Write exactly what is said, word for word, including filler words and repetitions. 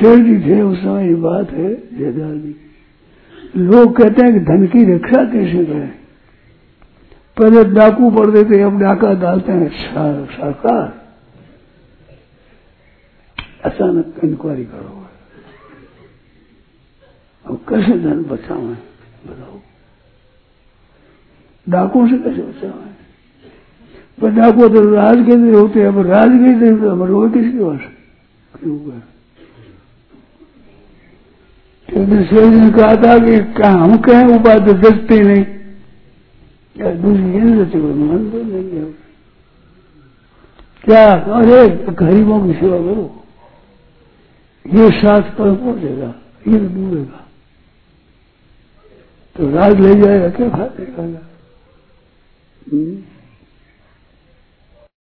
शेर जी थे उस समय, ये बात है जयदार जी। लोग कहते हैं कि धन की रक्षा कैसे करें। पहले डाकू पड़ते थे, अब डाका डालते हैं सरकार। अचानक इंक्वायरी करो, अब कैसे धन बचावें बताओ, डाकुओं से कैसे बचावें। पर डाकू तो राजगीर होते, अब राजगीर तो हम रोए किसकी वास क्यों कर। शेर ने कहा था कि क्या हम कहें वो बात दसती नहीं, क्या दूसरी ये नहीं मन तो नहीं है क्या। अरे गरीबों की सेवा करो, ये साथ पर पहुंचेगा, ये डूबेगा तो राज ले जाएगा, क्या खा देगा।